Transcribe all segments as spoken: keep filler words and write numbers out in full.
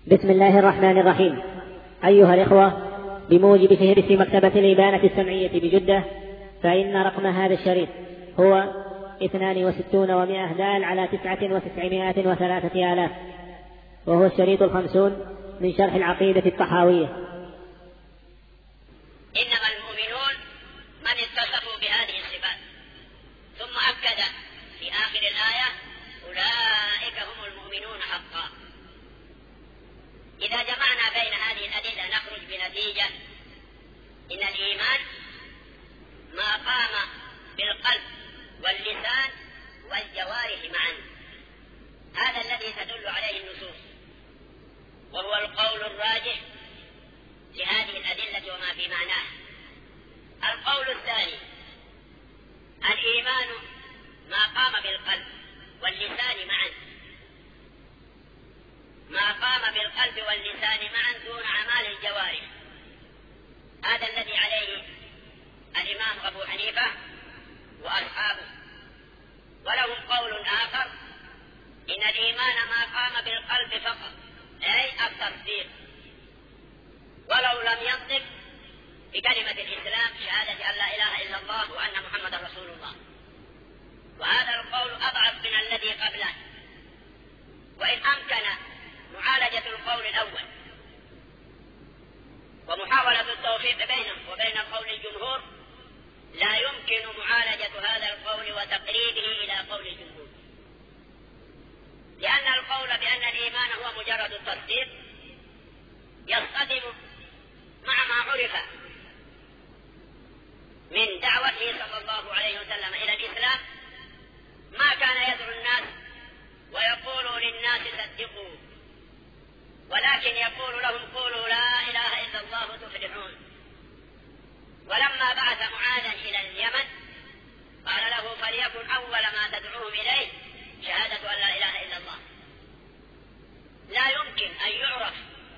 بسم الله الرحمن الرحيم. أيها الإخوة، بموجب فهرس مكتبة الإبانة السمعية بجدة، فإن رقم هذا الشريط هو اثنان وستون ومائة دال على تسعة وتسعمائة وثلاثة آلاف، وهو الشريط الخمسون من شرح العقيدة الطحاوية. إنما المؤمنون من اتصفوا بهذه الصفات، ثم أكد في آخر الآية: أولئك هم المؤمنون حقا. إذا جمعنا بين هذه الأدلة نخرج بنتيجة إن الإيمان ما قام بالقلب واللسان والجوارح معا، هذا الذي تدل عليه النصوص، وهو القول الراجح لهذه الأدلة وما في معناه. القول الثاني: الإيمان ما قام بالقلب واللسان معا، ما قام بالقلب واللسان معا دون أعمال الجوارح، هذا الذي عليه الإمام أبو حنيفة وأصحابه. ولهم قول آخر: إن الإيمان ما قام بالقلب فقط، أي التصديق، ولو لم ينطق بكلمة الإسلام شهادة أن لا إله إلا الله وأن محمد رسول الله. وهذا القول أضعف من الذي قبله، وإن أمكن معالجة القول الأول ومحاولة التوفيق بينه وبين قول الجمهور، لا يمكن معالجة هذا القول وتقريبه إلى قول الجمهور، لأن القول بأن الإيمان هو مجرد التصديق يصطدم مع ما عرف من دعوته صلى الله عليه وسلم إلى الإسلام، ما كان يدعو الناس ويقول للناس صدقوا، ولكن يقول لهم قولوا لا إله إلا الله تفلحون. ولما بعث معاذا إلى اليمن قال له: فليكن أول ما تدعوهم إليه شهادة أن لا إله إلا الله. لا يمكن أن يعرف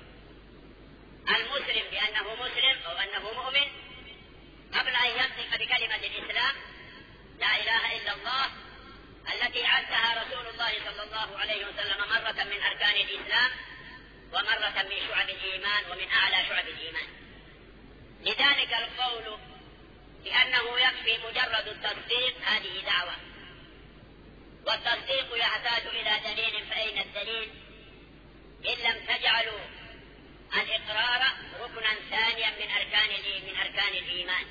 المسلم بأنه مسلم أو أنه مؤمن قبل أن ينطق بكلمة الإسلام لا إله إلا الله، التي عدها رسول الله صلى الله عليه وسلم مرة من أركان الإسلام ومرة من شعب الإيمان ومن أعلى شعب الإيمان. لذلك القول بأنه يكفي مجرد التصديق هذه دعوة، والتصديق يحتاج إلى دليل، فأين الدليل إن لم تجعلوا الإقرار ركنا ثانيا من أركان من أركان الإيمان؟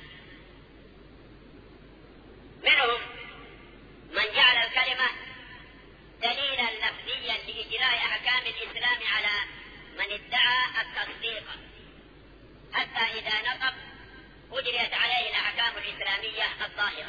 منهم من جعل الكلمة دليلا لفظيا لإجراء أحكام الإسلام على من ادعى التصديق، حتى إذا نطق أجريت عليه الأحكام الإسلامية الظاهرة.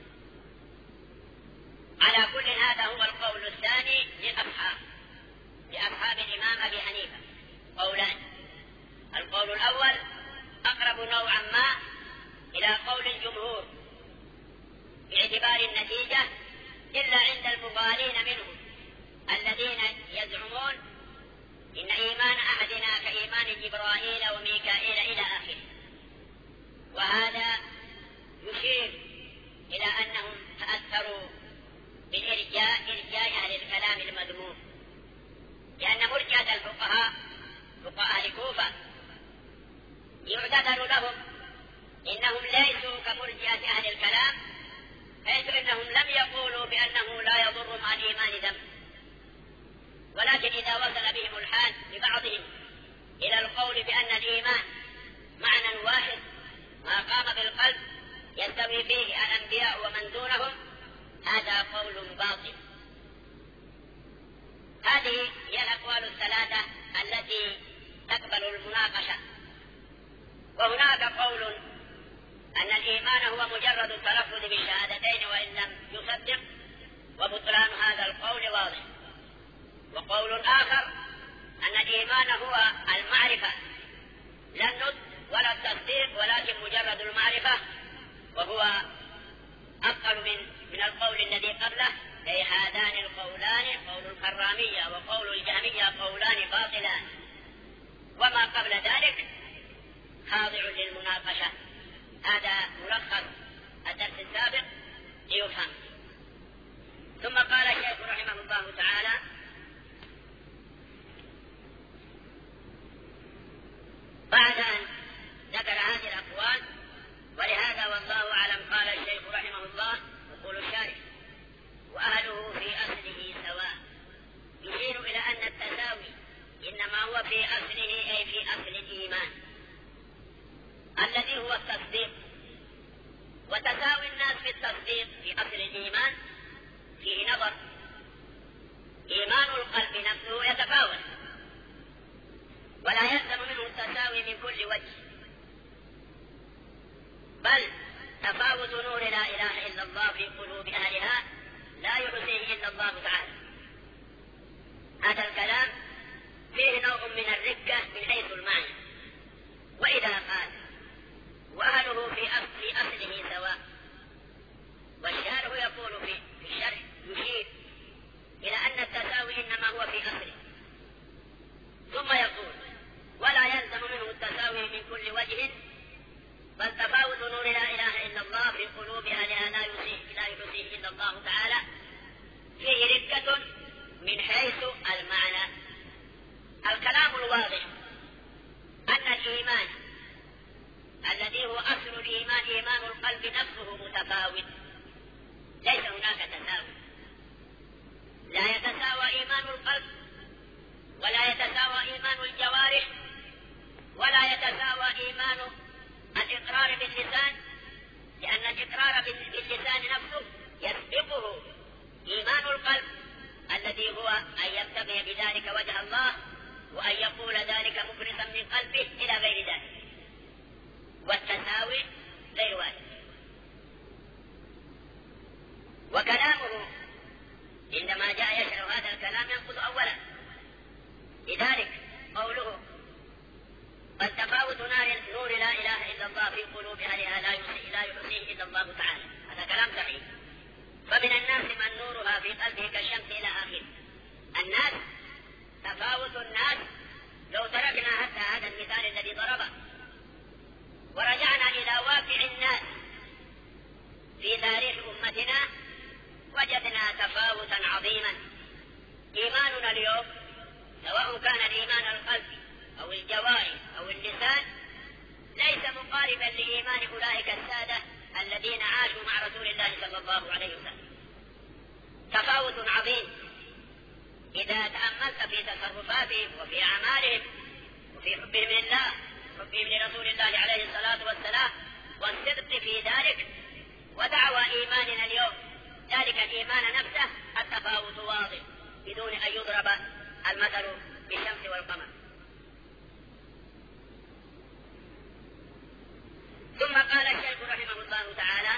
على كل هذا هو القول الثاني لأصحاب لأصحاب الإمام أبي حنيفة، قولان: القول الأول أقرب نوعا ما إلى قول الجمهور باعتبار النتيجة، إلا عند المغالين منهم الذين يزعمون إن إيمان أحدنا كإيمان جبرائيل وميكائيل إلى آخره. وهذا يشير إلى أنهم تأثروا بالإرجاء، إرجاء أهل الكلام المذموم، لأن مرجئة الفقهاء فقهاء الكوفة يعتذر لهم إنهم ليسوا كمرجئة أهل الكلام، حيث إنهم لم يقولوا بأنه لا يضر مع الإيمان ذنب، ولكن إذا وصل بهم الحال ببعضهم إلى القول بأن الإيمان معنى واحد ما قام بالقلب يستوي فيه الأنبياء ومن دونهم، هذا قول باطل. هذه هي الأقوال الثلاثة التي تقبل المناقشة. وهناك قول أن الإيمان هو مجرد التلفظ بالشهادتين وإن لم يصدق، وبطلان هذا القول واضح. وقول آخر أن الإيمان هو المعرفة، لا النطق ولا التصديق، ولكن مجرد المعرفة، وهو أقل من من القول الذي قبله. أي هذان القولان، قول الكرامية وقول الجهمية، قولان باطلان، وما قبل ذلك خاضع للمناقشة. هذا ملخص الدرس السابق ليفهم. ثم قال الشيخ رحمه الله تعالى: الإيمان فيه نظر. إيمان القلب نفسه يتفاوت ولا يلزم منه التساوي من كل وجه، بل تفاوت نور لا إله إلا الله في قلوب أهلها لا يحصيه إلا الله تعالى. هذا الكلام فيه نوع من الرقة من حيث المعنى. وإذا قال وأهله في أصل أصله سواء، والشارح يقول في الشرح يشير إلى أن التساوي إنما هو في أصله، ثم يقول ولا يلزم منه التساوي من كل وجه، بل تفاوت نور لا إله إلا الله في قلوب أهلها لا يحصيه لا يحصيه إلا الله تعالى فيه رقة من حيث المعنى. الكلام الواضح أن الإيمان الذي هو أصل الإيمان إيمان القلب نفسه متفاوت، ليس هناك تساوي، لا يتساوى إيمان القلب ولا يتساوى إيمان الجوارح ولا يتساوى إيمان الإقرار باللسان، لأن الإقرار باللسان نفسه يسبقه إيمان القلب الذي هو أن يبتغي بذلك وجه الله وأن يقول ذلك مخلصا من قلبه إلى غير ذلك، والتساوي غير واحد. وكلامه عندما جاء يشرح هذا الكلام ينقض أولا، لذلك قوله قد تفاوت نور لا إله إلا الله في قلوب أهلها لا يحصيه إلا الله تعالى، هذا كلام صحيح. فمن الناس من نورها في قلبه كالشمس إلى آخره. الناس تفاوت الناس، لو تركنا حتى هذا المثال الذي ضربه ورجعنا إلى واقع الناس في تاريخ أمتنا وجدنا تفاوتا عظيما. إيماننا اليوم سواء كان الإيمان القلبي أو الجوارح أو اللسان ليس مقاربا لإيمان أولئك السادة الذين عاشوا مع رسول الله صلى الله عليه وسلم. تفاوت عظيم إذا تأملت في تصرفاتهم وفي أعمالهم وفي حبهم لله وحبهم لرسول الله عليه الصلاة والسلام والصدق في ذلك ودعوى إيماننا اليوم ذلك الإيمان نفسه. التفاوت واضح بدون أن يضرب المثل بالشمس والقمر. ثم قال الشيخ رحمه الله تعالى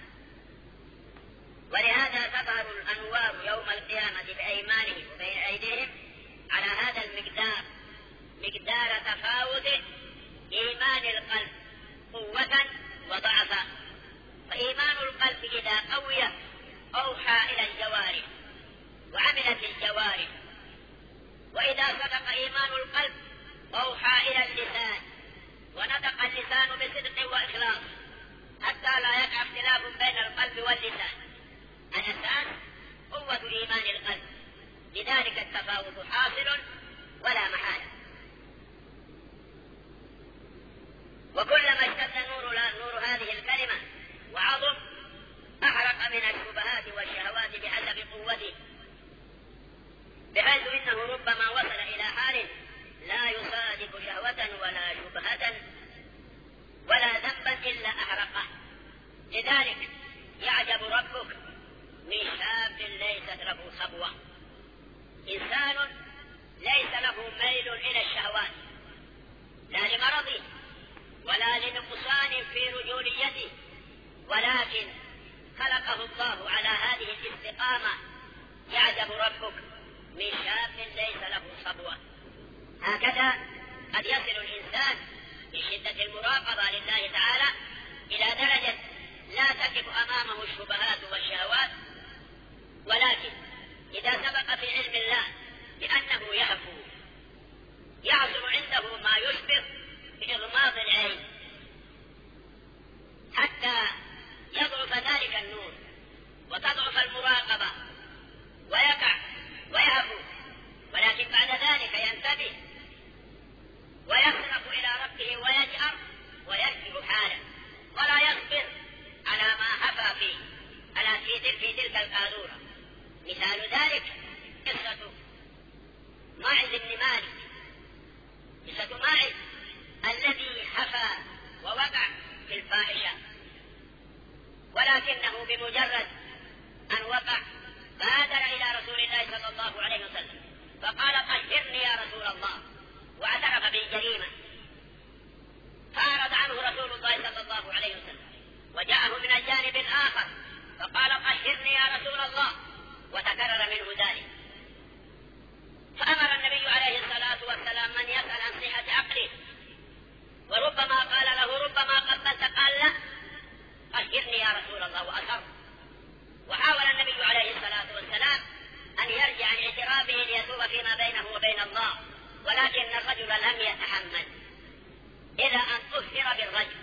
ولهذا تظهر الأنوار يوم القيامة بأيمانهم وبين أيديهم على هذا المقدار مقدار تفاوت إيمان القلب قوة وضعفا. فإيمان القلب إذا قوي أوحى إلى الجوارح وعملت الجوارح، وإذا صدق إيمان القلب أوحى إلى اللسان ونطق اللسان بصدق وإخلاص حتى لا يقع اختلاف بين القلب واللسان. الأساس قوة إيمان القلب، لذلك التفاوت حاصل ولا محالة. وكلما اشتد نور, نور هذه الكلمة وعظم أحرق من الشبهات والشهوات بحسب قوته، بحيث إنه ربما وصل إلى حال لا يصادق شهوة ولا شبهة ولا ذنبا إلا أحرقه. لذلك يعجب ربك من شاب ليست له صبوة، إنسان ليس له ميل إلى الشهوات لا لمرضه ولا لنقصان في رجوليته، ولكن خلقه الله على هذه الاستقامة. يعجب ربك من شاب ليس له صبوة. هكذا قد يصل الإنسان بشدة المراقبة لله تعالى إلى درجة لا تقف أمامه الشبهات والشهوات، ولكن إذا سبق في علم الله بأنه يهفو يحصل عنده ما يشبه بإغماض العين حتى يضعف ذلك النور وتضعف المراقبة ويقع ويهفو، ولكن بعد ذلك ينتبه ويصرف إلى ربه ويجأر ويكتب حاله ولا يصبر على ما هفى فيه على في تلك القاذورة. مثال ذلك قصة ماعز بن مالك، قصة ماعز الذي هفى ووقع في الفاحشة، ولكنه بمجرد يا رسول الله، وتكرر منه ذلك. فأمر النبي عليه الصلاة والسلام من يسأل عن صحة عقله، وربما قال له ربما قبلت، قال لا، أخبرني يا رسول الله، وأصر. وحاول النبي عليه الصلاة والسلام أن يرجع عن اعترافه ليتوب فيما بينه وبين الله، ولكن الرجل لم يتحمل إلى أن أثر بالرجل.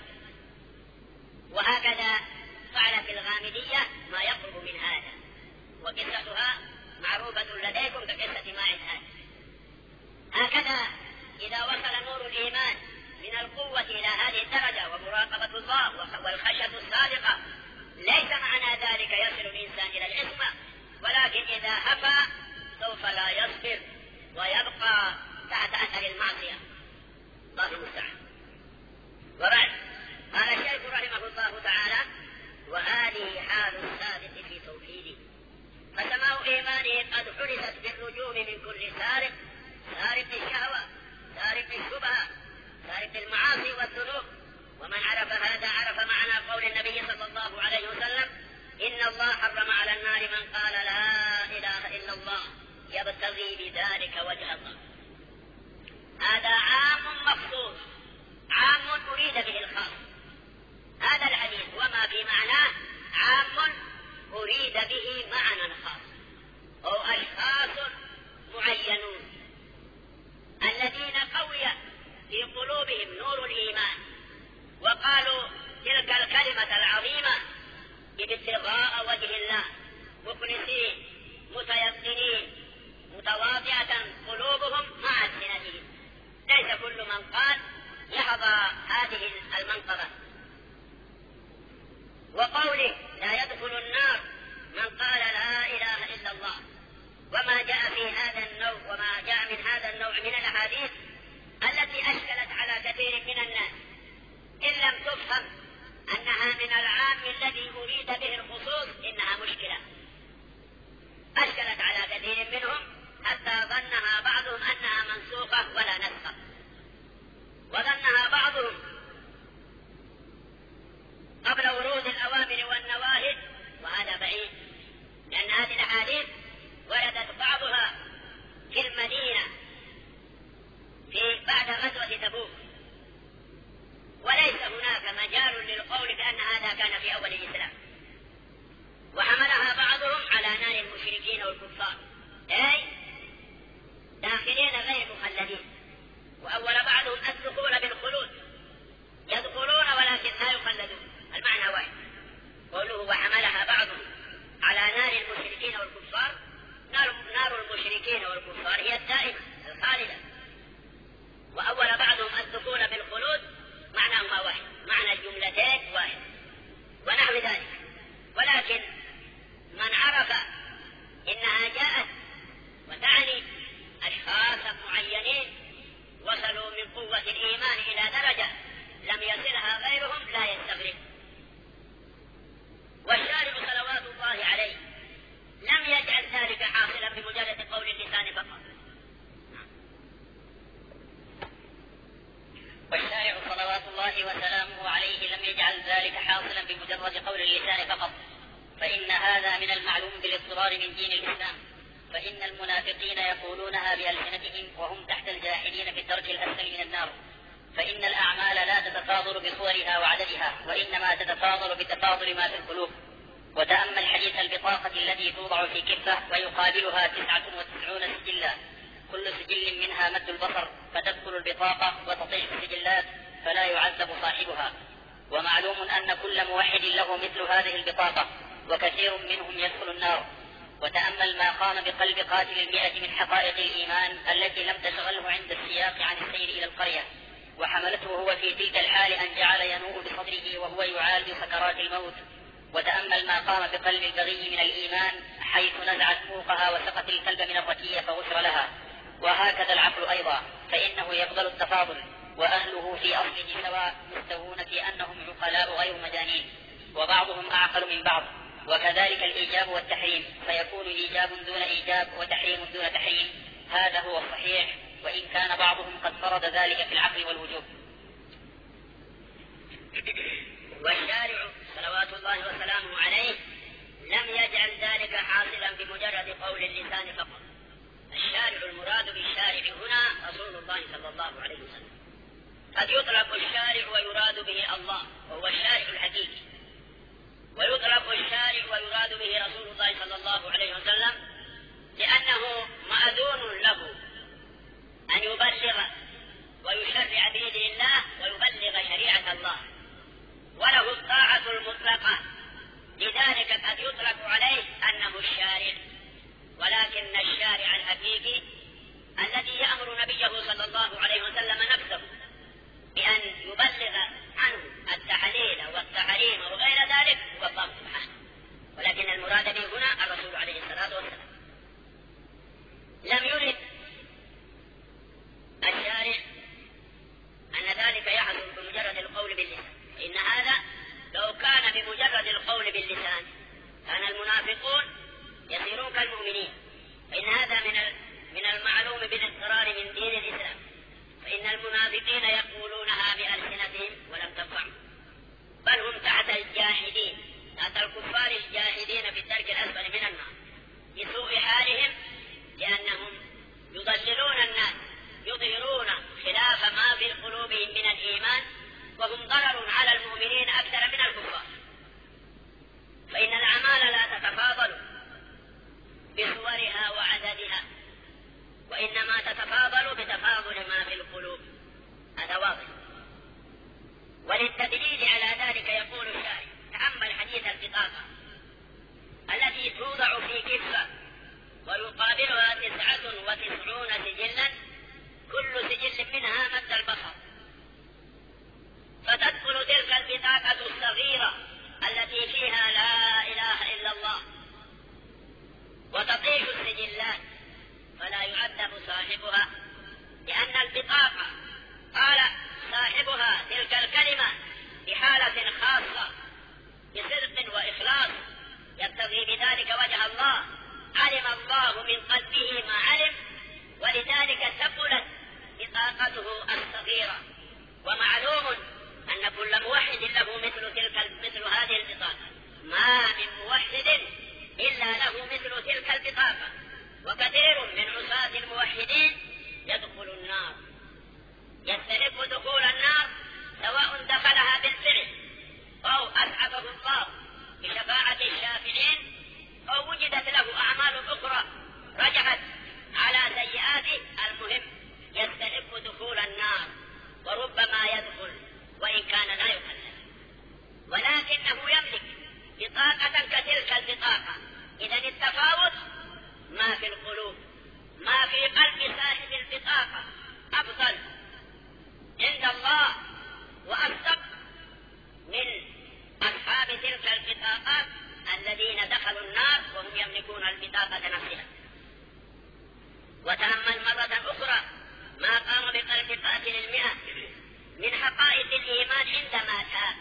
وهكذا فعلت الغامدية ما يقرب من هذا، وقصتها معروفة لديكم كقصة ماعز هذا. هكذا إذا وصل نور الإيمان من القوة إلى هذه الدرجة ومراقبة الله والخشية الصادقة، ليس معنى ذلك يصل الإنسان إلى العصمة، ولكن إذا هفى سوف لا يصبر ويبقى تحت أثر المعصية. الله المستعان. وبعد قال الشيخ رحمه الله تعالى: وهذه حال الصادق في توحيده، فسماء إيمانه قد حرست بالرجوم من كل سارق، سارق الشهوة، سارق الشبهة، سارق المعاصي والذنوب. ومن عرف هذا عرف معنى قول النبي صلى الله عليه وسلم: إن الله حرم على النار من قال لا إله إلا الله يبتغي بذلك وجه الله. هذا عام مخصوص، عام أريد به الخاص. هذا الحديث وما في معناه عام أريد به معنى خاص، أو أشخاص معينون الذين قوي في قلوبهم نور الإيمان وقالوا تلك الكلمة العظيمة ابتغاء وجه الله، مخلصين متيقنين متواضعة قلوبهم مع ألسنتهم. ليس كل من قال يحظى هذه المنقبة. وقوله لا يدخل النار من قال لا إله إلا الله، وما جاء في هذا النوع وما جاء من هذا النوع من الأحاديث التي أشكلت على كثير من الناس، إن لم تفهم أنها من العام الذي أريد به الخصوص إنها مشكلة. أشكلت على كثير منهم حتى ظنها بعضهم أنها منسوخة ولا نسخة، وظنها بعضهم قبل ورود الأوامر والنواهي، وهذا بعيد، لأن هذه الأحاديث وردت بعضها في المدينة في بعد غزوة تبوك، وليس هناك مجال للقول بأن هذا كان في أول الإسلام، وحملها بعضهم على نار المشركين والكفار، أي داخلين غير مخلدين. وأول بعضهم الدخول بالخلود، يدخلون ولكن لا يخلدون، المعنى واحد. قوله وحملها بعضهم على نار المشركين والكفار، نار, نار المشركين والكفار هي الدائمة الخالدة، وأول بعضهم الدخول بالخلود معناهما واحد، معنى الجملتين واحد ونحو ذلك. ولكن من عرف إنها جاءت وتعني أشخاص معينين وصلوا من قوة الإيمان إلى درجة لم يصلها غيرهم لا يستغرب. والشارع صلوات الله عليه لم يجعل ذلك حاصلا بمجرد قول اللسان فقط. والشارع صلوات الله وسلامه عليه لم يجعل ذلك حاصلا بمجرد قول اللسان فقط، فإن هذا من المعلوم بالاضطرار من دين الإسلام، فإن المنافقين يقولونها بألسنتهم وهم تحت الجاحدين في الدرك الأسفل من النار. فإن الأعمال لا تتفاضل بصورها وعددها، وإنما تتفاضل بتفاضل ما في القلوب. وتأمل حديث البطاقة التي توضع في كفة ويقابلها تسعة وتسعون سجلا، كل سجل منها مد البصر، فتدخل البطاقة وتطيش السجلات فلا يعذب صاحبها. ومعلوم أن كل موحد له مثل هذه البطاقة، وكثير منهم يدخل النار. وتأمل ما قام بقلب قاتل المئة من حقائق الإيمان التي لم تشغله عند السياق عن السير إلى القرية، وحملته هو في تلك الحال أن جعل ينوء بصدره وهو يعالج سكرات الموت. وتأمل ما قام بقلب البغي من الإيمان حيث نزعت موقها وسقت الكلب من الركية فغفر لها. وهكذا العقل أيضا، فإنه يقبل التفاضل، وأهله في أصله سواء، مستوون في أنهم عقلاء غير مجانين، وبعضهم أعقل من بعض. وكذلك الإيجاب والتحريم، فيكون إيجاب دون إيجاب وتحريم دون تحريم، هذا هو الصحيح، وإن كان بعضهم قد فرض ذلك في العقل والوجوب. والشارع صلوات الله وسلامه عليه لم يجعل ذلك حاصلا بمجرد قول اللسان فقط. الشارع المراد بالشارع هنا رسول الله صلى الله عليه وسلم. قد يطلق الشارع ويراد به الله وهو الشارع الحقيقي، ويطلق الشارع ويراد به رسول الله صلى الله عليه وسلم لأنه مأذون له أن يبلغ ويشرع بإذن الله ويبلغ شريعة الله، وله الطاعة المطلقة، لذلك قد يطلق عليه أنه الشارع. ولكن الشارع الحقيقي الذي يأمر نبيه صلى الله عليه وسلم نفسه بأن يبلغ عنه التحليل والتحريم وغير ذلك هو الله سبحانه، ولكن المراد به هنا الرسول عليه الصلاة والسلام. لم يرد الشارع أن ذلك يحصل بمجرد القول باللسان، إن هذا لو كان بمجرد القول باللسان كان المنافقون يصيرون كالمؤمنين، فإن هذا من من المعلوم بالاضطرار من دين الإسلام، فإن المنافقين يقولونها بألسنتهم ولم تنفعهم، بل هم تحت الجاحدين، تحت الكفار الجاحدين في الدرك الأسفل من النار لسوء حالهم، لأنهم يضللون الناس، يظهرون خلاف ما في قلوبهم من الإيمان، وهم ضرر على المؤمنين أكثر من الكفار. فإن الأعمال لا تتفاضل بصورها وعددها، وإنما تتفاضل بتفاضل ما في القلوب، هذا واضح. وللتدليل على ذلك يقول الشاعر: تأمل حديث البطاقة التي توضع في كفة ويقابلها تسعة وتسعون سجلا، كل سجل منها مد البصر، فتدخل تلك البطاقة الصغيرة التي فيها لا إله إلا الله وتطيش السجلات، فلا يعذب صاحبها، لأن البطاقة قال صاحبها تلك الكلمة بحالة خاصة بصدق وإخلاص يبتغي بذلك وجه الله، علم الله من قلبه ما علم، ولذلك ثقلت بطاقته الصغيرة. ومعلوم أن كل موحد له مثل تلك مثل هذه البطاقة، ما من موحد إلا له مثل تلك البطاقة، وكثير من عصاة الموحدين يدخل النار، يستحق دخول النار سواء دخلها بالفعل أو أسعده الله بشفاعة الشافعين، أو وجدت له أعمال أخرى رجعت على سيئاته، المهم يستحق دخول النار، وربما يدخل وإن كان لا يكلف، ولكنه يملك بطاقة كتلك البطاقة. إذن التفاوت ما في القلوب، ما في قلب صاحب البطاقة أفضل عند الله وأصدق من أصحاب تلك البطاقات الذين دخلوا النار وهم يملكون البطاقة نفسها. وتأمل مرة أخرى ما قام بقلب قاتل المئة من حقائق الإيمان عندما تاب،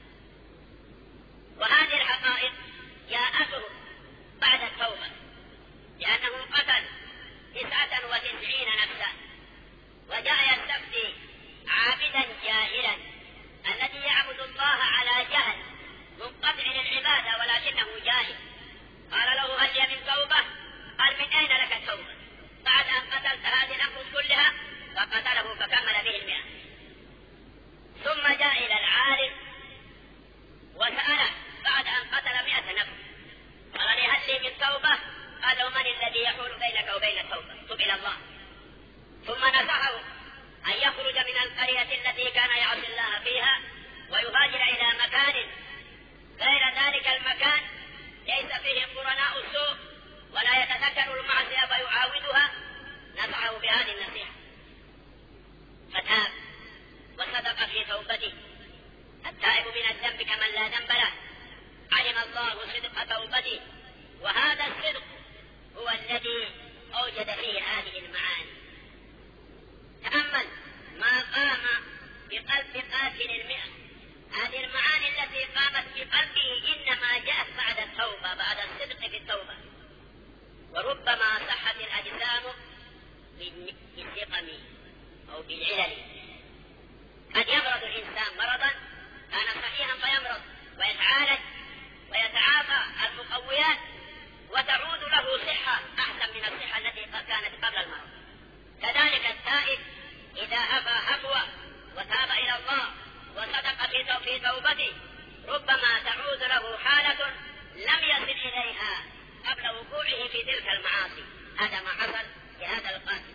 وهذه الحقائق جاءته بعد التوبة، لأنه قتل تسعة وتسعين نفسا، وجاء يستفتي عابدا جاهلا الذي يعبد الله على جهل منقطع للعبادة ولكنه جاهل، قال له: هل لي من توبة؟ قال: من أين لك التوبة؟ بعد أن قتلت هذه الأنفس كلها، فقتله فكمل به المئة. ثم جاء إلى العالم وسأله بعد أن قتل مئة نفس، قال: هل لي من توبة؟ قال: ومن الذي يحول بينك وبين التوبة؟ تب إلى الله. ثم نصحه أن يخرج من القرية التي كان يعصي الله فيها ويهاجر إلى مكان غير ذلك المكان ليس فيه قرناء السوء ولا يتذكر المعصية فيعاودها. نصحه بهذه النصيحة فتاب وصدق في توبته. التائب من الذنب كمن لا ذنب له، علم الله صدق توبته، وهذا الصدق هو الذي أوجد فيه هذه المعاني. تأمل ما قام بقلب قاتل المئة، هذه المعاني التي قامت بقلبه إنما جاءت بعد التوبة، بعد الصدق في التوبة. وربما صحت الأجسام بالسقم أو بالعلل، قد يمرض الإنسان مرضا كان صحيحا فيمرض ويتعالج ويتعافى المقويات في تلك المعاصي. هذا ما حصل لهذا القاتل.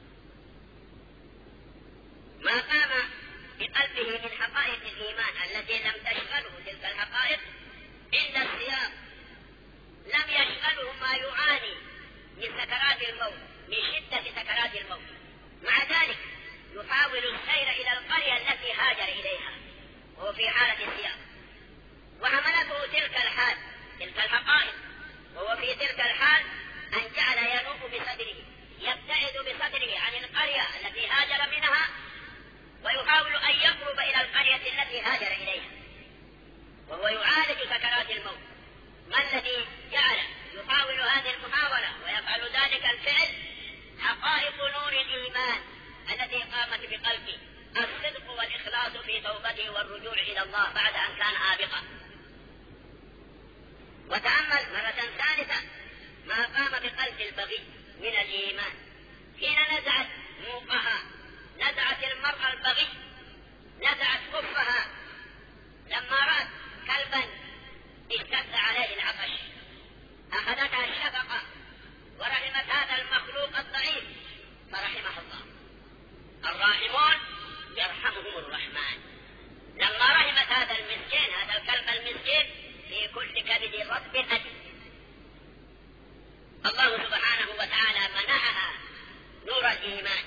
ما قام بقلبه من حقائق الإيمان التي لم تشغله تلك الحقائق إلا السياق، لم يشغله ما يعاني من سكرات الموت، من شدة سكرات الموت. مع ذلك يحاول السير إلى القرية التي هاجر إليها وهو في حالة السياق، وحملته تلك الحال تلك الحقائق وهو في تلك الحال أن جعل ينوب بصدره، يبتعد بصدره عن القرية التي هاجر منها، ويحاول أن يقرب إلى القرية التي هاجر إليها وهو يعالج سكرات الموت. ما الذي جعل يحاول هذه المحاولة ويفعل ذلك الفعل؟ حقائق نور الإيمان التي قامت بقلبه، الصدق والإخلاص في توبته والرجوع إلى الله بعد أن كان آبقا. وتأمل مرة ثالثة ما قام بقلب البغي من الإيمان حين نزعت موقها، نزعت المرأة البغي، نزعت كفها لما رأت كلبا اشتد عليه العطش، أخذتها الشفقة ورحمت هذا المخلوق الضعيف فرحمه الله. الراحمون يرحمهم الرحمن. لما رحمت هذا المسكين، هذا الكلب المسكين في كل كبد رطب أجل، الله سبحانه وتعالى منحها نور الإيمان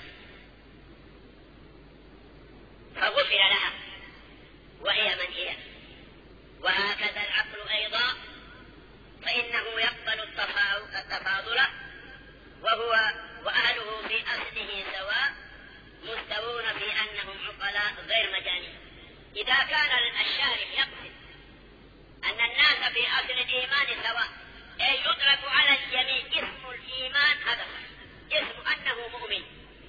فغفر لها وهي من هي. وهكذا العقل أيضا، فإنه يقبل التفاضل وهو وأهله في أصله سواء، مستوون في أنهم عقلاء غير مجانين. إذا كان الشارح يقصد أن الناس في أصل الإيمان سواء، أي يطلق على الجميع اسم الإيمان، هذا اسم أنه مؤمن،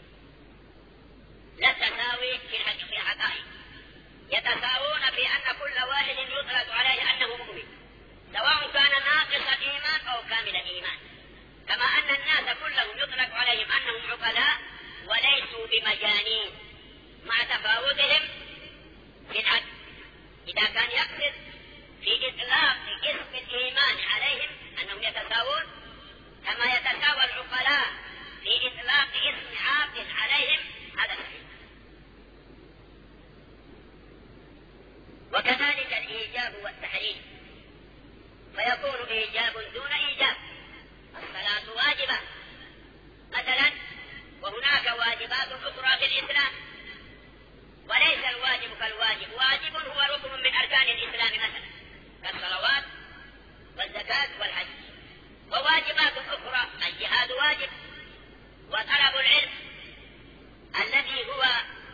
لا تساوي في الحقائق، يتساوون في أن كل واحد يطلق عليه أنه مؤمن، سواء كان ناقص الإيمان أو كامل الإيمان. كما أن الناس كلهم يطلق عليهم أنهم عقلاء وليسوا بمجانين، مع تفاوتهم في العقل. إذا كان يقصد في إطلاق اسم الإيمان عليهم أنهم يتساوون كما يتساوى العقلاء في إطلاق اسم عاقل عليهم، هذا صحيح. وكذلك الإيجاب والتحريم، فيكون إيجاب دون إيجاب. الصلاة واجبة مثلا، وهناك واجبات أخرى في الإسلام، وليس الواجب كالواجب. واجب هو ركن من أركان الإسلام مثلا كالصلوات والزكاة والحج. وواجبات أخرى، الجهاد واجب، وطلب العلم الذي هو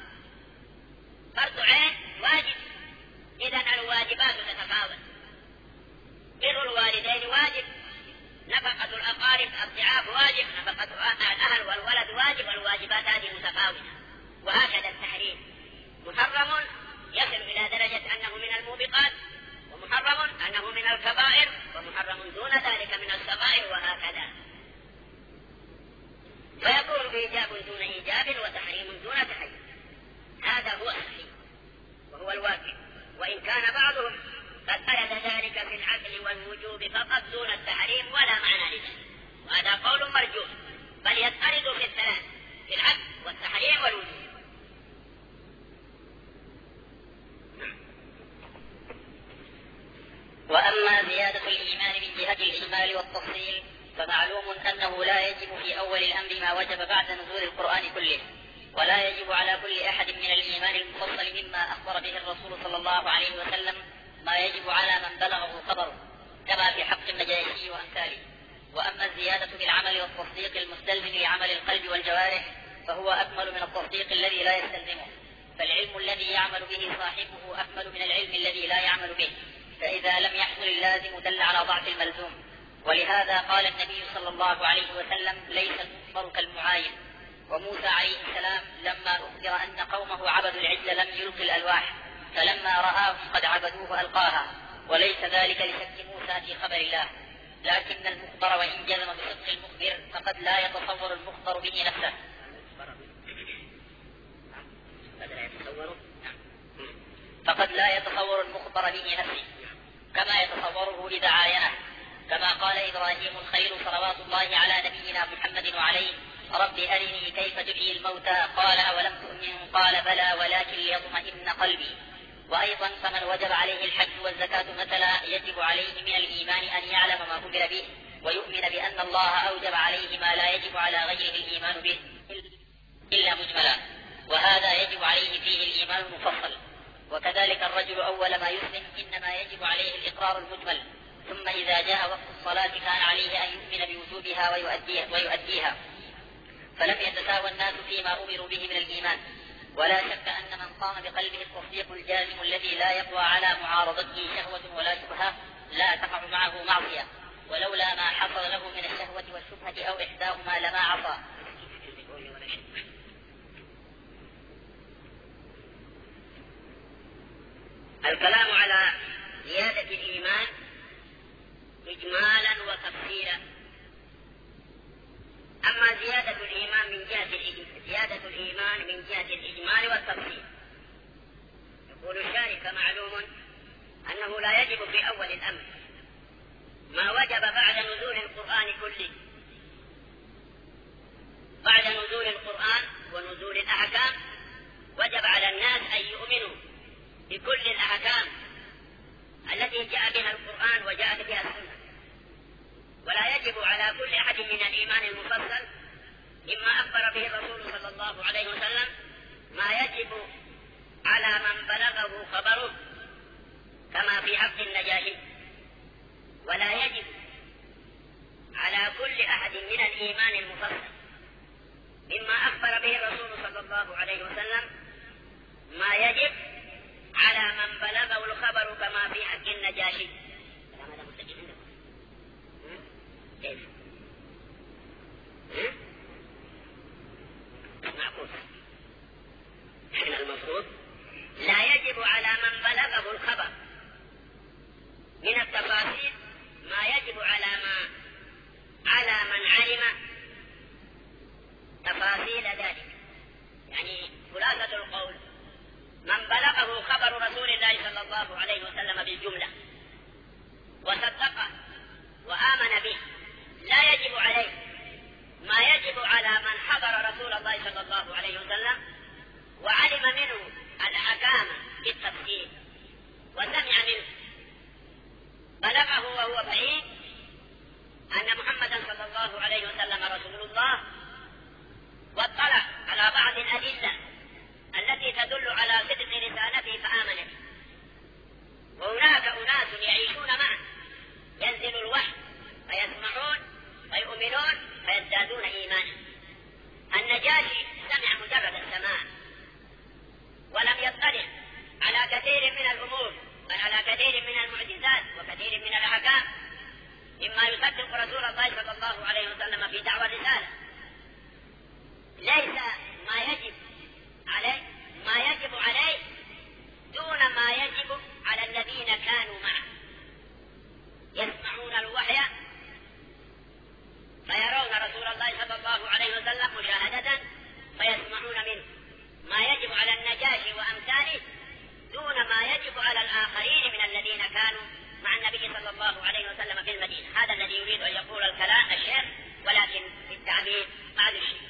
فرض عين واجب. إذن الواجبات تتفاوت. بر الوالدين واجب، نفقة الأقارب الضعاف واجب، نفقة الأهل والولد واجب، والواجبات هذه متفاوتة. وهكذا التحريم محرم يصل إلى درجة أنه من الموبقات، ومحرم أنه من الكبائر، ومحرم دون ذلك من الصغائر، وهكذا. فيكون إيجاب دون إيجاب وتحريم دون تحريم. هذا هو الصحيح وهو الواقع، وإن كان بعضهم قد أرد ذلك في العدل والوجوب فقط دون التحريم ولا معنى لذلك، وهذا قول مرجوح، بل يضطرد في الثلاث، في العدل والتحريم والوجوب. وأما زيادة الإيمان من جهة الإجمال والتفصيل فمعلوم أنه لا يجب في أول الأمر ما وجب بعد نزول القرآن كله، ولا يجب على كل أحد من الإيمان المفصل مما أخبر به الرسول صلى الله عليه وسلم ما يجب على من بلغه خبره، كما في حق النجاشي وأمثاله. وأما الزيادة بالعمل والتصديق المستلزم لعمل القلب والجوارح فهو أكمل من التصديق الذي لا يستلزمه، فالعلم الذي يعمل به صاحبه أكمل من العلم الذي لا يعمل به، فإذا لم يحصل اللازم دل على ضعف الملزوم. ولهذا قال النبي صلى الله عليه وسلم: ليس المخبر كالمعاين. وموسى عليه السلام لما أخبر أن قومه عبدوا العجل لم يلقي الألواح، فلما رآهم قد عبدوه ألقاها، وليس ذلك لشك موسى في خبر الله، لكن المخبر وإن جزم بصدق المخبر فقد لا يتصور المخبر به نفسه فقد لا يتصور المخبر به نفسه كما يتصوره إذا عاينه، كما قال إبراهيم الخليل صلوات الله على نبينا محمد وعليه: رب أرني كيف تحيي الموتى، قال أولم تؤمن؟ قال بلى ولكن ليطمئن قلبي. وأيضا فمن وجب عليه الحج والزكاة مثلا يجب عليه من الإيمان أن يعلم ما أمر به ويؤمن بأن الله أوجب عليه ما لا يجب على غيره الإيمان به إلا مجملا، وهذا يجب عليه فيه الإيمان المفصل. وكذلك الرجل أول ما يسلم إنما يجب عليه الإقرار المجمل، ثم إذا جاء وقت الصلاة كان عليه أن يؤمن بوجوبها ويؤديها, ويؤديها فلم يتساوى الناس فيما أمروا به من الإيمان. ولا شك أن من قام بقلبه التصديق الجازم الذي لا يقوى على معارضته شهوة ولا شبهة لا تقع معه معصية، ولولا ما حصل له من الشهوة والشبهة أو إحداهما لما عصى. الكلام على زيادة الإيمان إجمالا وتفصيلا. أما زيادة الإيمان من جهة زيادة الإيمان من جهة الإجمال والتفصيل، يقول الشارح: معلوم أنه لا يجب في أول الأمر ما وجب بعد نزول القرآن كله، بعد نزول القرآن ونزول الأحكام وجب على الناس أن يؤمنوا بكل الأحكام التي جاء بها القرآن وجاءت بها السنة، ولا يجب على كل أحد من الإيمان المفصل مما أخبر به الرسول صلى الله عليه وسلم ما يجب على من بلغه خبره كما في حق النجاشي، ولا يجب على كل أحد من الإيمان المفصل مما أخبر به الرسول صلى الله عليه وسلم ما يجب على من بلغه الخبر كما في حق النجاشي. كيف؟ معقول. حين المفروض لا يجب على من بلغه الخبر من التفاصيل ما يجب على ما على من علم تفاصيل ذلك. يعني خلاصة القول: من بلغه خبر رسول الله صلى الله عليه وسلم بالجملة وصدقه وآمن به لا يجب عليه ما يجب على من حضر رسول الله صلى الله عليه وسلم وعلم منه الأحكام بالتفصيل وسمع منه، بلغه وهو بعيد أن محمدا صلى الله عليه وسلم رسول الله، واطلع على بعض الأدلة التي تدل على صدق رسالته فآمن به. وهناك أناس يعيشون معه ينزل الوحي فيسمعون ويؤمنون فيزدادون إيمانا. النجاشي سمع مجرد السماع ولم يطلع على كثير من الأمور بل على كثير من المعجزات وكثير من الأحكام مما يصدق رسول الله صلى الله عليه وسلم في دعوى الرسالة. ليس ما يجب عليه ما يجب عليه دون ما يجب على الذين كانوا معه يسمعون الوحي فيرون رسول الله صلى الله عليه وسلم مشاهدة فيسمعون منه، ما يجب على النجاشي وأمثاله دون ما يجب على الآخرين من الذين كانوا مع النبي صلى الله عليه وسلم في المدينة. هذا الذي يريد أن يقول الكلام الشيخ، ولكن في التعبير بعد الشيء.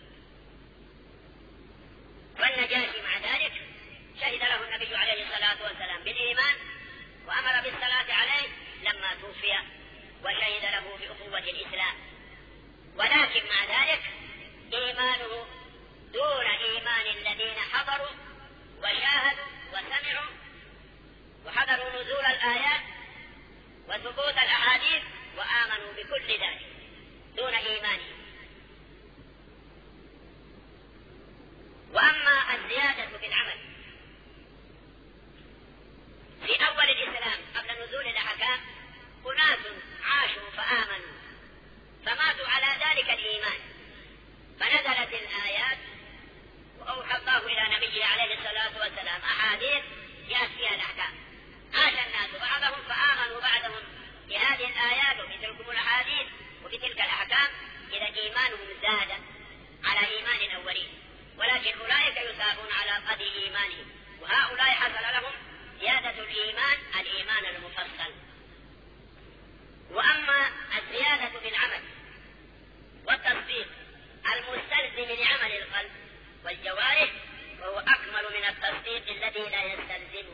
والنجاشي مع ذلك شهد له النبي عليه الصلاة والسلام بالإيمان وأمر بالصلاة عليه لما توفي وشهد له بأخوة الإسلام، ولكن مع ذلك إيمانه دون إيمان الذين حضروا وشاهدوا وسمعوا وحضروا نزول الآيات وثبوت الأحاديث وآمنوا بكل ذلك دون إيمانهم. وأما الزيادة في العمل في أول الإسلام قبل نزول الأحكام أناس عاشوا فآمنوا فماتوا على ذلك الإيمان فنزلت الآيات وأوحى الله إلى نبيه عليه الصلاة والسلام أحاديث جاءت فيها الأحكام، عاش الناس بعضهم فآمنوا بعضهم بهذه الآيات وبتلكم الأحاديث وبتلك الأحكام إذا إيمانهم زاد على إيمان الأولين، ولكن أولئك يسابون على قدر إيمانهم، وهؤلاء حصل لهم زيادة الإيمان الإيمان المفصل. وأما الزيادة بالعمل والتصديق المستلزم لعمل القلب والجوارح فهو أكمل من التصديق الذي لا يستلزمه.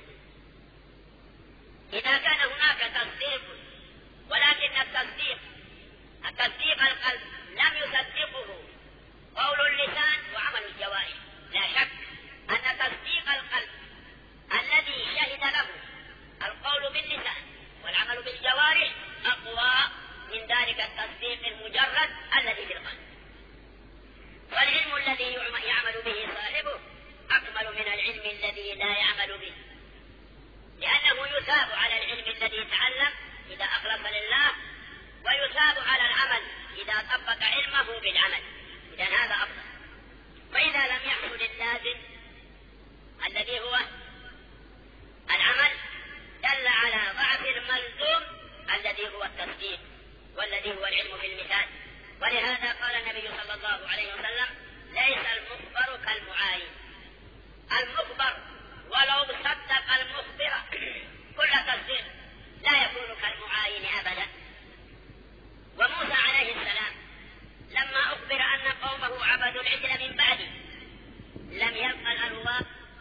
إذا كان هناك تصديق ولكن التصديق التصديق القلب لم يصدقه قول اللسان وعمل الجوارح، لا شك أن تصديق القلب الذي شهد له القول باللسان والعمل بالجوارح أقوى من ذلك التصديق المجرد الذي في القلب. والعلم الذي يعمل به صاحبه أكمل من العلم الذي لا يعمل به، لأنه يثاب على العلم الذي تعلم إذا أخلص لله، ويثاب على العمل إذا طبق علمه بالعمل. إذن هذا أفضل. وإذا لم يحصل اللازم الذي هو العمل دل على ضعف الملزوم الذي هو التصديق والذي هو العلم بالمثال. ولهذا قال النبي صلى الله عليه وسلم: ليس المخبر كالمعاين. المخبر ولو صدق المخبر كل تصديق لا يكون كالمعاين أبدا. وموسى عليه السلام لما أخبر أن قومه عبدوا العجل من بعده لم يلقى الألواح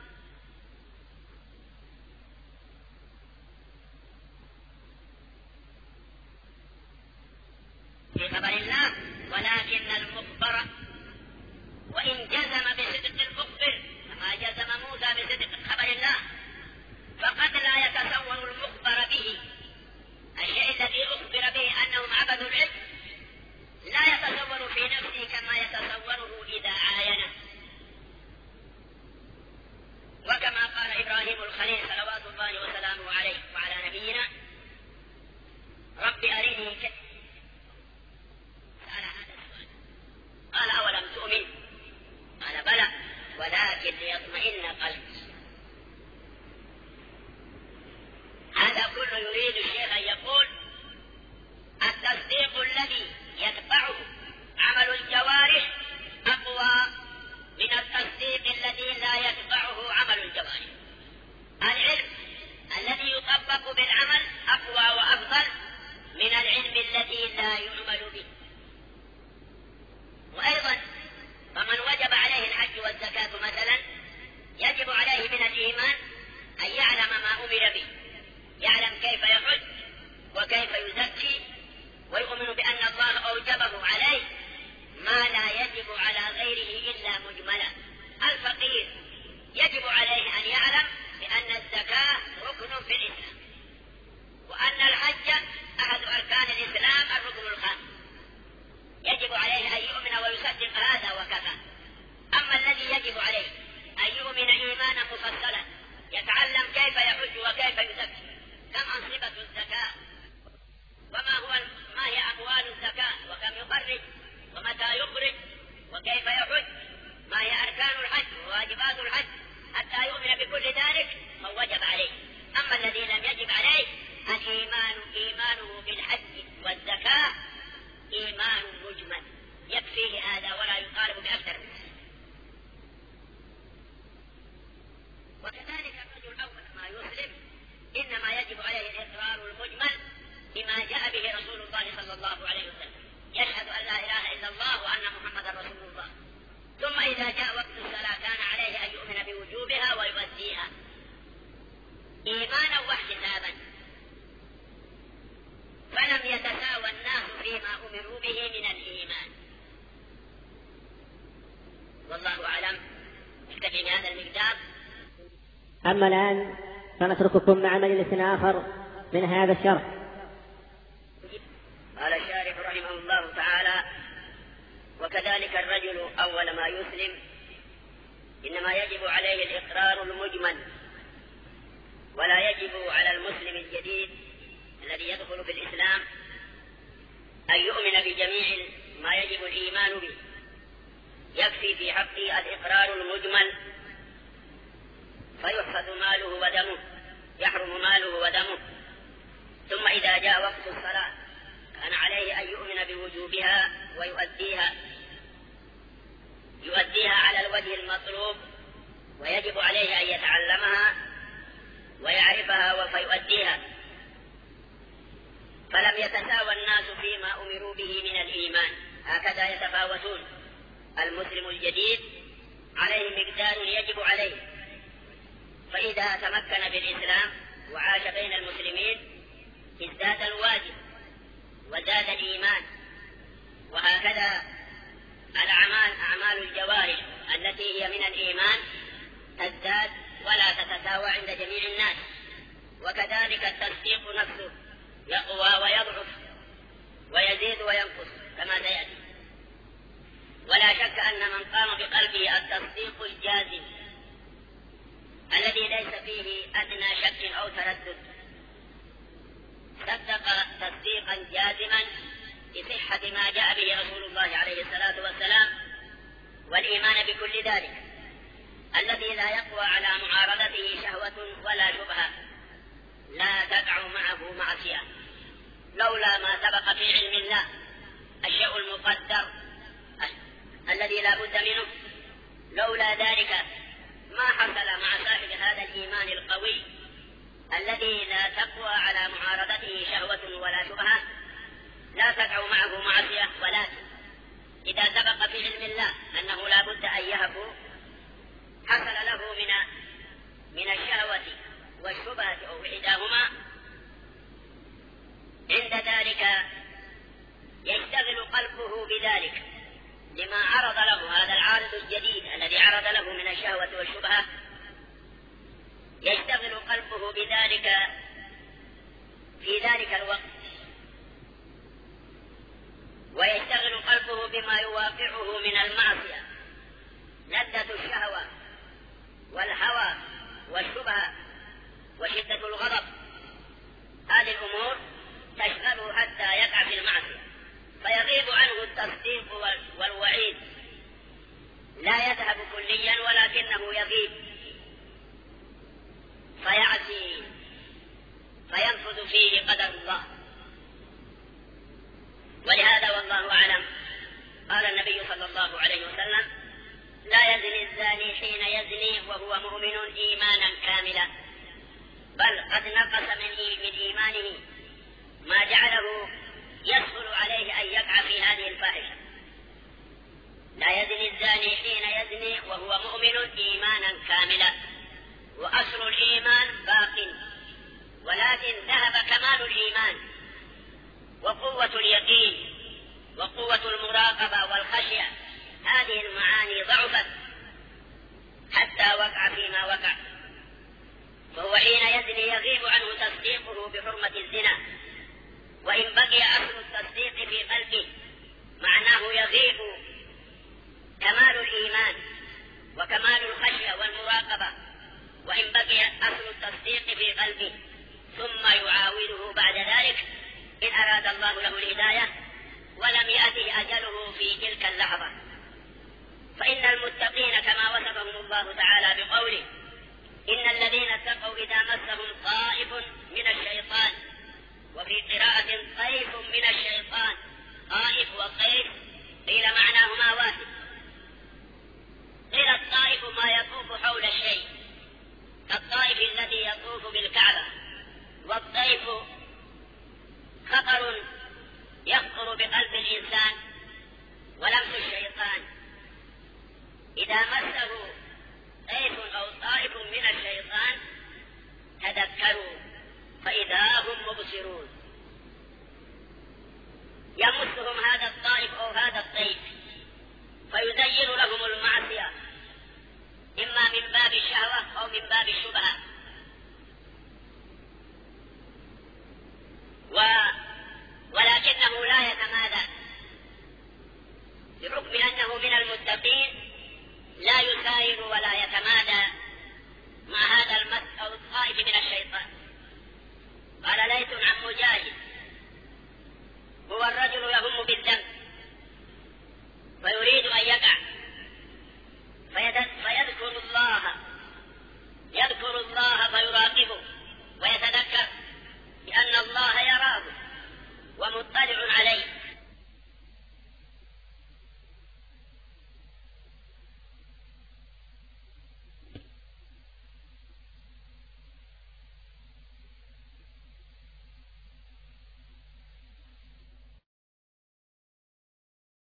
في خبر الله، ولكن المخبر وإن جزم بصدق المخبر كما جزم موسى بصدق خبر الله، فقد لا يتصور المخبر به الشيء الذي أخبر به أنهم عبدوا العجل، لا يتصور في نفسه كما يتصوره إذا عاينه. وكما قال إبراهيم الخليل صلوات الله وسلامه عليه وعلى نبينا: رب أرني كيف سأل هذا السؤال، قال: أولم تؤمن؟ قال: بلى ولكن ليطمئن قلبي. هذا كله يريد الشيخ أن يقول التصديق الذي يتبعه عمل الجوارح أقوى من التصديق الذي لا يتبعه عمل الجوارح. العلم الذي يطبق بالعمل أقوى وأفضل من العلم الذي لا يعمل به. وأيضا فمن وجب عليه الحج والزكاة مثلا يجب عليه من الإيمان أن يعلم ما أمر به، يعلم كيف يحج وكيف يزكي، ويؤمن بأن الله أوجبه عليه ما لا يجب على غيره إلا مجملا. الفقير يجب عليه أن يعلم بأن الزكاة ركن في الإسلام، وأن الحج أحد أركان الإسلام الركن الخامس، يجب عليه أن يؤمن ويصدق هذا وكفى. أما الذي يجب عليه أن يؤمن إيمانا مفصلا يتعلم كيف يحج وكيف يزكي، كم أنصبة الزكاة، وما هو ما هي أقوال الزكاة، وكم يخرج ومتى يخرج وكيف يحج، ما هي أركان الحج وواجبات الحج، حتى يؤمن بكل ذلك فوجب عليه. أما الذي لم يجب عليه الإيمان إيمانه بالحج والزكاة إيمان مجمل يكفيه هذا ولا يطالب بأكثر منه. وكذلك الرجل أول ما يسلم إنما يجب عليه الإقرار المجمل بما جاء به رسول الله صلى الله عليه وسلم، يشهد أن لا إله إلا الله وأن محمدا رسول الله. ثم إذا جاء وقت الصلاة كان عليه أن يؤمن بوجوبها ويؤديها إيمانا واحتسابا. فلم يتساوى الناس فيما أمروا به من الإيمان. والله أعلم. نكتفي بهذا المقدار. أما الآن فنترككم مع مجلس آخر من هذا الشرح. قال الشارح رحمه الله تعالى: وكذلك الرجل أول ما يسلم إنما يجب عليه الإقرار المجمل، ولا يجب على المسلم الجديد الذي يدخل في الإسلام أن يؤمن بجميع ما يجب الإيمان به، يكفي في حقه الإقرار المجمل، فيحفظ ماله ودمه، يحرم ماله ودمه. ثم إذا جاء وقت الصلاة كان عليه أن يؤمن بوجوبها ويؤديها يؤديها على الوجه المطلوب، ويجب عليه أن يتعلمها ويعرفها فيؤديها. فلم يتساوى الناس فيما أمروا به من الإيمان، هكذا يتفاوتون. المسلم الجديد عليه مقدار يجب عليه، فإذا تمكن بالإسلام وعاش بين المسلمين ازداد الواجب وزاد الإيمان. وهكذا الأعمال أعمال الجوارح التي هي من الإيمان تزداد ولا تتساوى عند جميع الناس. وكذلك التصديق نفسه يقوى ويضعف ويزيد وينقص كما سيأتي. ولا شك أن من قام بقلبه التصديق الجازم الذي ليس فيه أدنى شك أو تردد صدق تصديقا جازما بصحة ما جاء به رسول الله عليه الصلاة والسلام والإيمان بكل ذلك، الذي لا يقوى على معارضته شهوة ولا شبهة، لا تقع معه معصية لولا ما سبق في علم الله الشيء المقدر الذي لا بد منه. لولا ذلك ما حصل مع صاحب هذا الإيمان القوي الذي لا تقوى على معارضته شهوة ولا شبهة، لا تقع معه معصية. ولكن إذا سبق في علم الله أنه لا بد أن يهفو حصل له من من الشهوة والشبهة أو إحداهما، عند ذلك يشتغل قلبه بذلك لما عرض له هذا العارض الجديد الذي عرض له من الشهوة والشبهة، يشتغل قلبه بذلك في ذلك الوقت، ويشتغل قلبه بما يواقعه من المعصية، لذة الشهوة والهوى والشبهة وشدة الغضب. هذه الأمور تشغله حتى يقع في المعصية، فيغيب عنه التصديق والوعيد، لا يذهب كليا ولكنه يغيب، فيعصي فينفذ فيه قدر الله. ولهذا والله أعلم قال النبي صلى الله عليه وسلم: لا يزني الزاني حين يزني وهو مؤمن إيمانا كاملا، بل قد نقص من إيمانه ما جعله يسهل عليه أن يقع في هذه الفاحشة. لا يزني الزاني حين يزني وهو مؤمن إيمانا كاملا، وأصل الإيمان باق، ولكن ذهب كمال الإيمان وقوة اليقين وقوة المراقبة والخشية، هذه المعاني ضعفت حتى وقع فيما وقع. فهو حين يزني يغيب عنه تصديقه بحرمة الزنا، وإن بقي أصل التصديق في قلبه معناه يغيب كمال الإيمان وكمال الخشية والمراقبة، وإن بقي أصل التصديق في قلبه، ثم يعاوده بعد ذلك إن أراد الله له الهداية ولم يأته أجله في تلك اللحظة. فإن المتقين كما وصفهم الله تعالى بقوله: إن الذين اتقوا إذا مسهم طائف من الشيطان، وفي قراءة طيف من الشيطان، طائف وطيف قيل معناهما واحد. قيل الطائف ما يطوف حول الشيء كالطائف الذي يطوف بالكعبة، والطيف خطر يخطر بقلب الإنسان ولمس الشيطان. إذا مسه طيف أو طائف من الشيطان تذكروا فإذا هم مبصرون، يمسهم هذا الطائف أو هذا الطيف فيزين لهم المعصية، إما من باب الشهوة أو من باب الشبهة. و... ولكنه لا يتمادى، بحكم أنه من المتقين لا يساير ولا